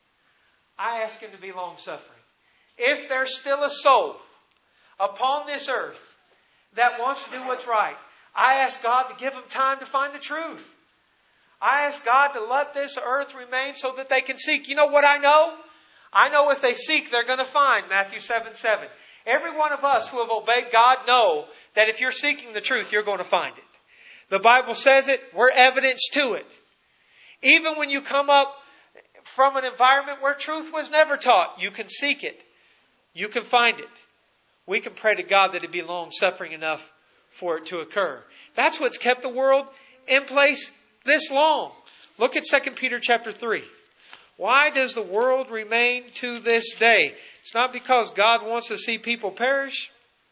I ask Him to be long-suffering. If there's still a soul upon this earth that wants to do what's right, I ask God to give them time to find the truth. I ask God to let this earth remain so that they can seek. You know what I know? I know if they seek, they're going to find. Matthew 7:7. Every one of us who have obeyed God know that if you're seeking the truth, you're going to find it. The Bible says it. We're evidence to it. Even when you come up from an environment where truth was never taught, you can seek it. You can find it. We can pray to God that it be long-suffering enough for it to occur. That's what's kept the world in place this long. Look at 2 Peter chapter 3. Why does the world remain to this day? It's not because God wants to see people perish.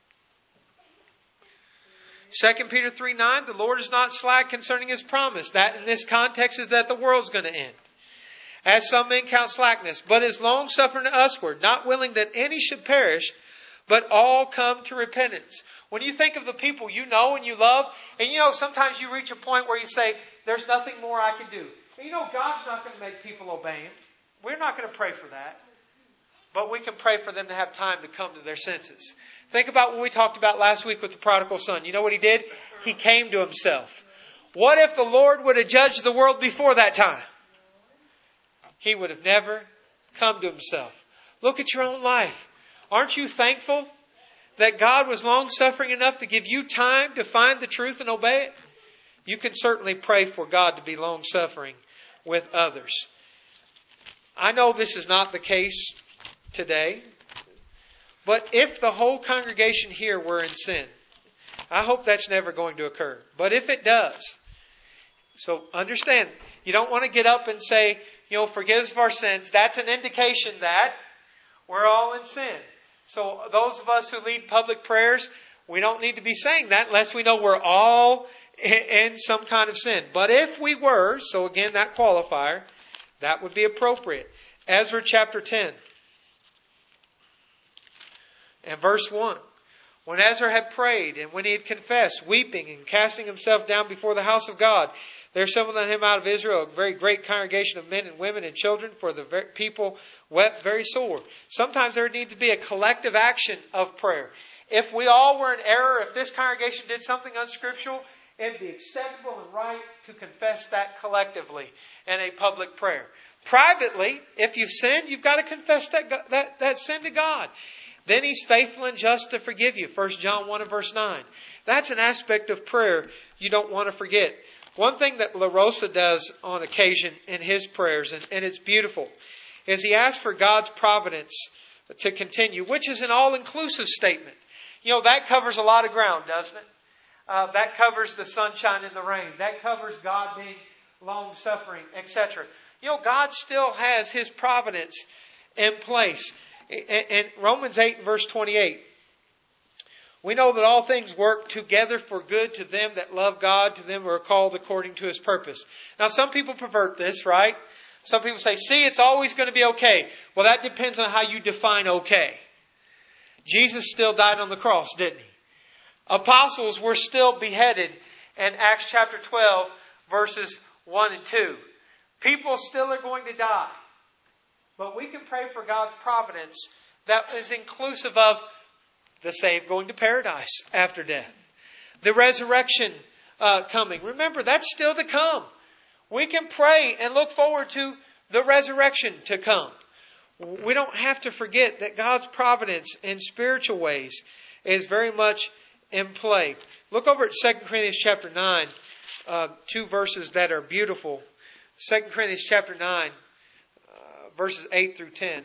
2 Peter 3:9, the Lord is not slack concerning His promise. That in this context is that the world's going to end. As some men count slackness, but is long-suffering to usward, not willing that any should perish, but all come to repentance. When you think of the people you know and you love, and sometimes you reach a point where you say, there's nothing more I can do. And God's not going to make people obey Him. We're not going to pray for that. But we can pray for them to have time to come to their senses. Think about what we talked about last week with the prodigal son. You know what he did? He came to himself. What if the Lord would have judged the world before that time? He would have never come to himself. Look at your own life. Aren't you thankful that God was long-suffering enough to give you time to find the truth and obey it? You can certainly pray for God to be long-suffering with others. I know this is not the case today, but if the whole congregation here were in sin, I hope that's never going to occur. But if it does, so understand, you don't want to get up and say, forgive us of our sins. That's an indication that we're all in sin. So those of us who lead public prayers, we don't need to be saying that unless we know we're all in some kind of sin. But if we were, so again, that qualifier, that would be appropriate. Ezra chapter 10 and verse 1. When Ezra had prayed and when he had confessed, weeping and casting himself down before the house of God, there assembled on him out of Israel a very great congregation of men and women and children, for the people wept very sore. Sometimes there needs to be a collective action of prayer. If we all were in error, if this congregation did something unscriptural, it would be acceptable and right to confess that collectively in a public prayer. Privately, if you've sinned, you've got to confess that sin to God. Then He's faithful and just to forgive you. 1 John 1 and verse 9. That's an aspect of prayer you don't want to forget. One thing that La Rosa does on occasion in his prayers, and it's beautiful, is he asks for God's providence to continue, which is an all-inclusive statement. That covers a lot of ground, doesn't it? That covers the sunshine and the rain. That covers God being long-suffering, etc. God still has His providence in place. In Romans 8 verse 28, we know that all things work together for good to them that love God, to them who are called according to His purpose. Now some people pervert this, right? Some people say, see, it's always going to be okay. Well, that depends on how you define okay. Jesus still died on the cross, didn't He? Apostles were still beheaded in Acts chapter 12 verses 1 and 2. People still are going to die. But we can pray for God's providence that is inclusive of the saved going to paradise after death. The resurrection coming. Remember, that's still to come. We can pray and look forward to the resurrection to come. We don't have to forget that God's providence in spiritual ways is very much in play. Look over at 2 Corinthians chapter 9, two verses that are beautiful. 2 Corinthians chapter 9. Verses 8 through 10. It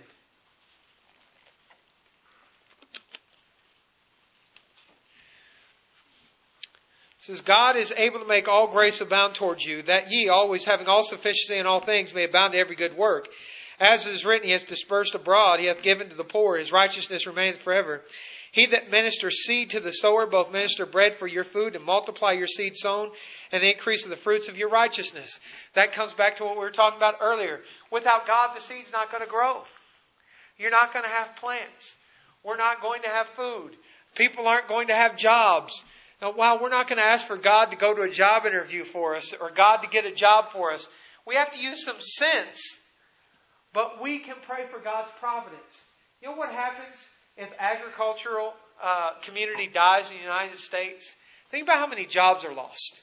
says, God is able to make all grace abound towards you, that ye, always having all sufficiency in all things, may abound to every good work. As it is written, He hath dispersed abroad, He hath given to the poor, His righteousness remaineth forever. He that ministers seed to the sower, both minister bread for your food, and multiply your seed sown, and the increase of the fruits of your righteousness. That comes back to what we were talking about earlier. Without God, the seed's not going to grow. You're not going to have plants. We're not going to have food. People aren't going to have jobs. Now, while we're not going to ask for God to go to a job interview for us, or God to get a job for us, we have to use some sense. But we can pray for God's providence. You know what happens if agricultural community dies in the United States? Think about how many jobs are lost.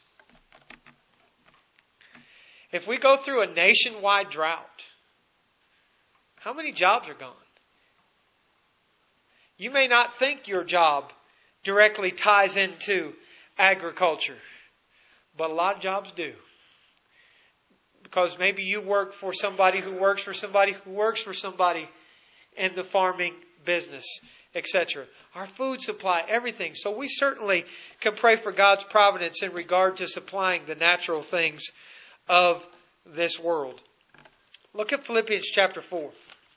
If we go through a nationwide drought, how many jobs are gone? You may not think your job directly ties into agriculture. But a lot of jobs do. Because maybe you work for somebody who works for somebody who works for somebody in the farming business, etc. Our food supply, everything. So we certainly can pray for God's providence in regard to supplying the natural things of this world. Look at Philippians chapter 4.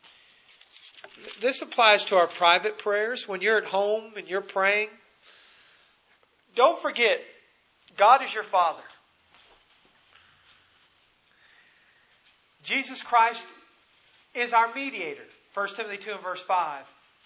This applies to our private prayers. When you're at home and you're praying, don't forget, God is your Father. Jesus Christ is our mediator. 1 Timothy 2 and verse 5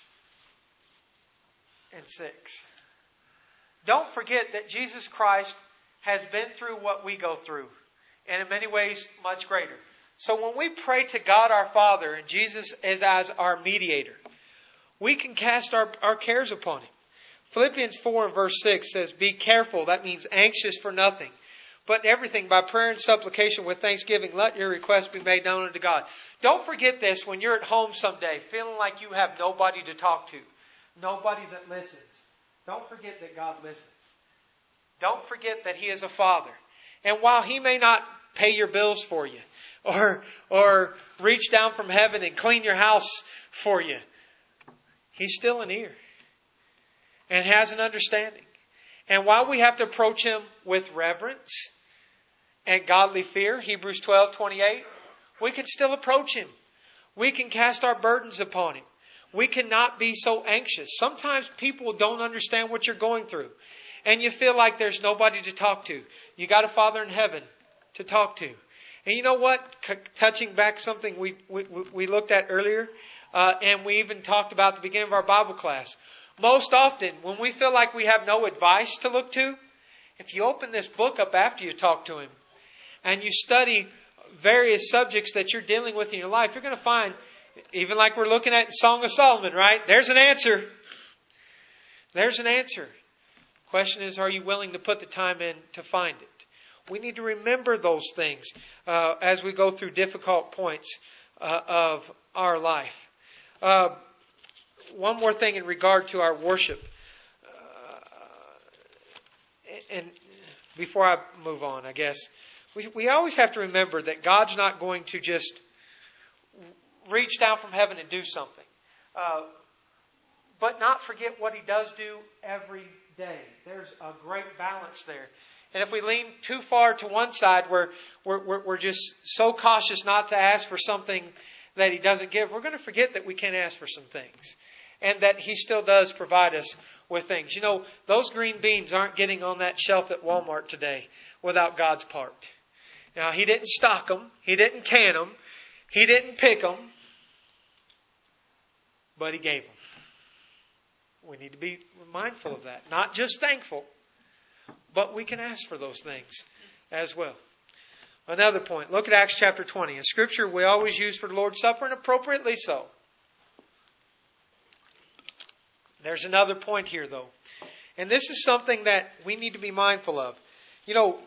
and 6. Don't forget that Jesus Christ has been through what we go through, and in many ways much greater. So when we pray to God our Father and Jesus is as our mediator, we can cast our cares upon Him. Philippians 4 and verse 6 says, be careful. That means anxious for nothing. But in everything, by prayer and supplication with thanksgiving, let your requests be made known unto God. Don't forget this when you're at home someday, feeling like you have nobody to talk to. Nobody that listens. Don't forget that God listens. Don't forget that He is a Father. And while He may not pay your bills for you, or reach down from heaven and clean your house for you, He's still an ear. And has an understanding. And while we have to approach Him with reverence and godly fear, Hebrews 12:28, we can still approach Him. We can cast our burdens upon Him. We cannot be so anxious. Sometimes people don't understand what you're going through. And you feel like there's nobody to talk to. You got a Father in heaven to talk to. And you know what? Touching back something we looked at earlier, and we even talked about at the beginning of our Bible class. Most often, when we feel like we have no advice to look to, if you open this book up after you talk to Him and you study various subjects that you're dealing with in your life, you're going to find, even like we're looking at Song of Solomon, right? There's an answer. There's an answer. Question is, are you willing to put the time in to find it? We need to remember those things as we go through difficult points of our life. One more thing in regard to our worship. And before I move on, I guess, we always have to remember that God's not going to just reach down from heaven and do something. But not forget what He does do every day. There's a great balance there. And if we lean too far to one side where we're just so cautious not to ask for something that He doesn't give, we're going to forget that we can ask for some things. And that He still does provide us with things. You know, those green beans aren't getting on that shelf at Walmart today without God's part. Now, He didn't stock them. He didn't can them. He didn't pick them. But He gave them. We need to be mindful of that. Not just thankful, but we can ask for those things as well. Another point. Look at Acts chapter 20. A scripture we always use for the Lord's Supper, and appropriately so. There's another point here, though. And this is something that we need to be mindful of. You know,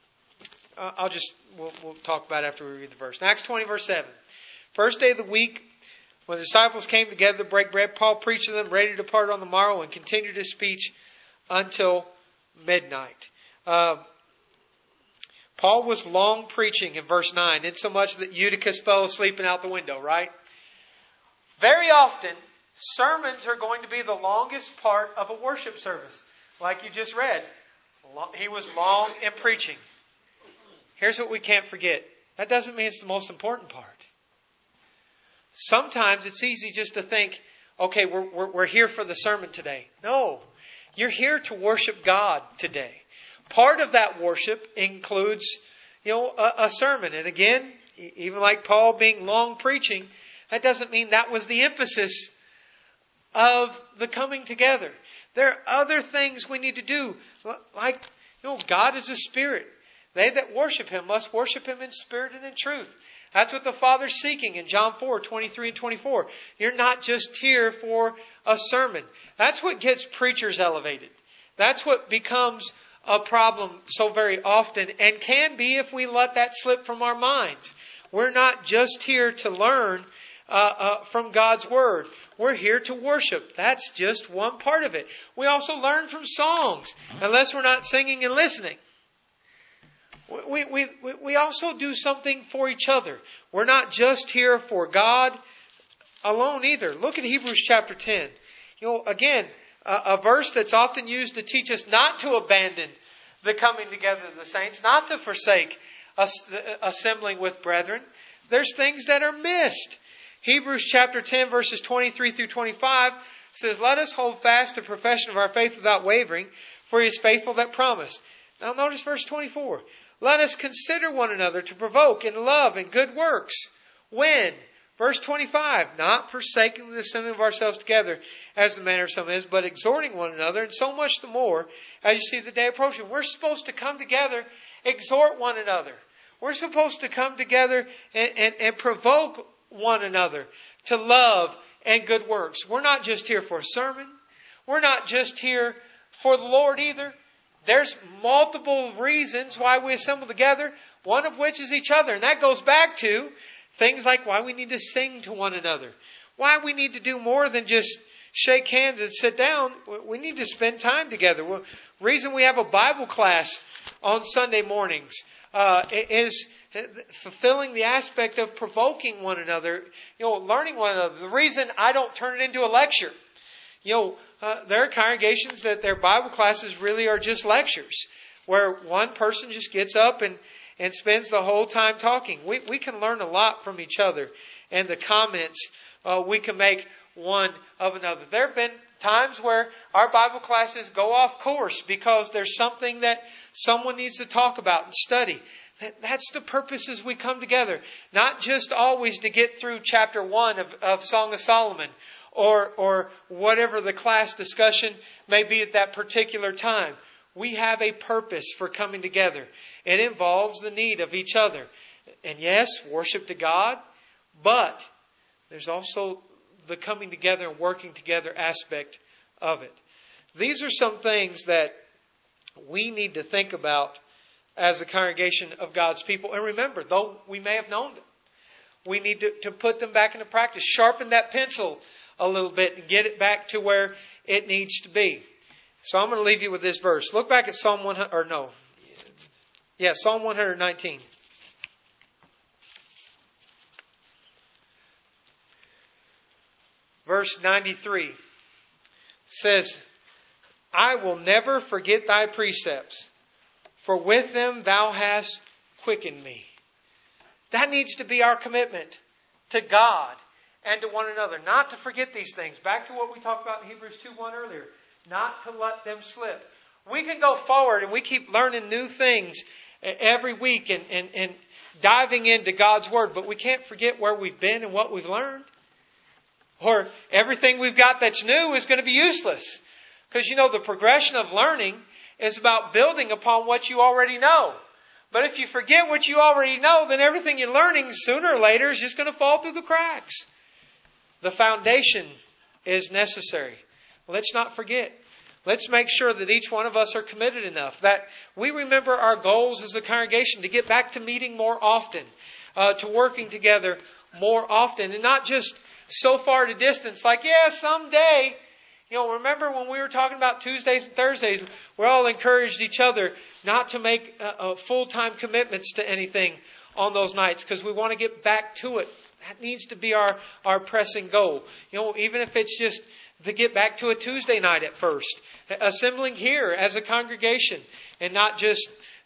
we'll talk about it after we read the verse. In Acts 20, verse 7. First day of the week, when the disciples came together to break bread, Paul preached to them, ready to depart on the morrow, and continued his speech until midnight. Paul was long preaching in verse 9, insomuch that Eutychus fell asleep out the window, right? Very often, sermons are going to be the longest part of a worship service. Like you just read. He was long in preaching. Here's what we can't forget. That doesn't mean it's the most important part. Sometimes it's easy just to think, okay, we're here for the sermon today. No. You're here to worship God today. Part of that worship includes, a sermon. And again, even like Paul being long preaching, that doesn't mean that was the emphasis of the coming together. There are other things we need to do. Like, God is a spirit. They that worship Him must worship Him in spirit and in truth. That's what the Father's seeking in John 4, 23 and 24. You're not just here for a sermon. That's what gets preachers elevated. That's what becomes a problem so very often, and can be if we let that slip from our minds. We're not just here to learn from God's Word. We're here to worship. That's just one part of it. We also learn from songs, unless we're not singing and listening. We also do something for each other. We're not just here for God alone either. Look at Hebrews chapter 10. Again, a verse that's often used to teach us not to abandon the coming together of the saints, not to forsake assembling with brethren. There's things that are missed. Hebrews chapter 10 verses 23 through 25 says, "Let us hold fast the profession of our faith without wavering, for He is faithful that promised." Now notice verse 24. "Let us consider one another to provoke in love and good works." When? Verse 25, "Not forsaking the assembling of ourselves together, as the manner of some is, but exhorting one another, and so much the more, as you see the day approaching." We're supposed to come together, exhort one another. We're supposed to come together and provoke one another to love and good works. We're not just here for a sermon. We're not just here for the Lord either. There's multiple reasons why we assemble together, one of which is each other. And that goes back to things like why we need to sing to one another. Why we need to do more than just shake hands and sit down. We need to spend time together. The reason we have a Bible class on Sunday mornings is fulfilling the aspect of provoking one another, learning one another. The reason I don't turn it into a lecture. There are congregations that their Bible classes really are just lectures, where one person just gets up and spends the whole time talking. We can learn a lot from each other and the comments we can make one of another. There have been times where our Bible classes go off course because there's something that someone needs to talk about and study. That's the purpose as we come together. Not just always to get through chapter 1 of Song of Solomon or whatever the class discussion may be at that particular time. We have a purpose for coming together. It involves the need of each other. And yes, worship to God, but there's also the coming together and working together aspect of it. These are some things that we need to think about as a congregation of God's people. And remember, though we may have known them, we need to put them back into practice. Sharpen that pencil a little bit and get it back to where it needs to be. So I'm going to leave you with this verse. Look back at Psalm 119. Verse 93 says, "I will never forget thy precepts, for with them thou hast quickened me." That needs to be our commitment to God and to one another. Not to forget these things. Back to what we talked about in Hebrews 2:1 earlier. Not to let them slip. We can go forward and we keep learning new things every week and diving into God's Word, but we can't forget where we've been and what we've learned. Or everything we've got that's new is going to be useless. Because the progression of learning is about building upon what you already know. But if you forget what you already know, then everything you're learning sooner or later is just going to fall through the cracks. The foundation is necessary. Let's not forget. Let's make sure that each one of us are committed enough that we remember our goals as a congregation to get back to meeting more often, to working together more often, and not just so far to distance like, someday. Remember when we were talking about Tuesdays and Thursdays, we all encouraged each other not to make full-time commitments to anything on those nights because we want to get back to it. That needs to be our pressing goal. Even if it's just to get back to a Tuesday night at first. Assembling here as a congregation and not just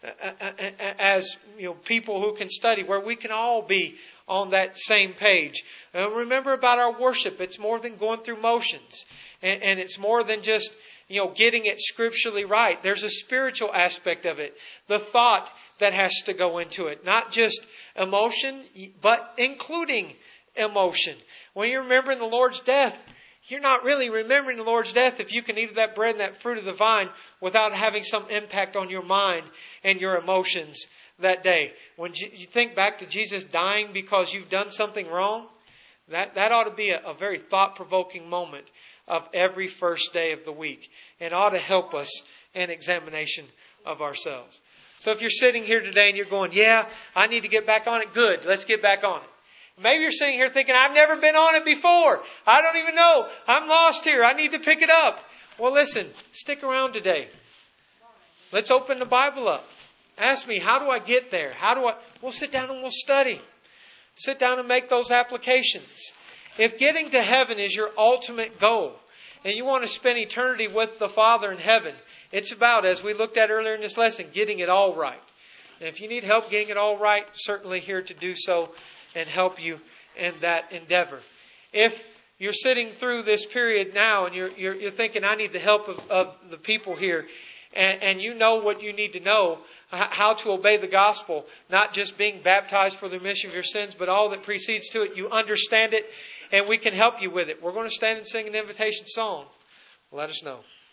as people who can study, where we can all be on that same page. Remember about our worship. It's more than going through motions. And it's more than just, getting it scripturally right. There's a spiritual aspect of it. The thought that has to go into it. Not just emotion, but including emotion. When you're remembering the Lord's death, you're not really remembering the Lord's death if you can eat of that bread and that fruit of the vine without having some impact on your mind and your emotions that day. When you think back to Jesus dying because you've done something wrong, that ought to be a very thought-provoking moment of every first day of the week, and ought to help us in examination of ourselves. So if you're sitting here today and you're going, I need to get back on it, good, let's get back on it. Maybe you're sitting here thinking, I've never been on it before. I don't even know. I'm lost here. I need to pick it up. Well, listen, stick around today. Let's open the Bible up. Ask me, how do I get there? We'll sit down and we'll study. Sit down and make those applications. If getting to heaven is your ultimate goal, and you want to spend eternity with the Father in heaven, it's about, as we looked at earlier in this lesson, getting it all right. And if you need help getting it all right, certainly here to do so and help you in that endeavor. If you're sitting through this period now and you're thinking, I need the help of the people here, and you know what you need to know, how to obey the gospel, not just being baptized for the remission of your sins, but all that precedes to it, you understand it, and we can help you with it. We're going to stand and sing an invitation song. Let us know.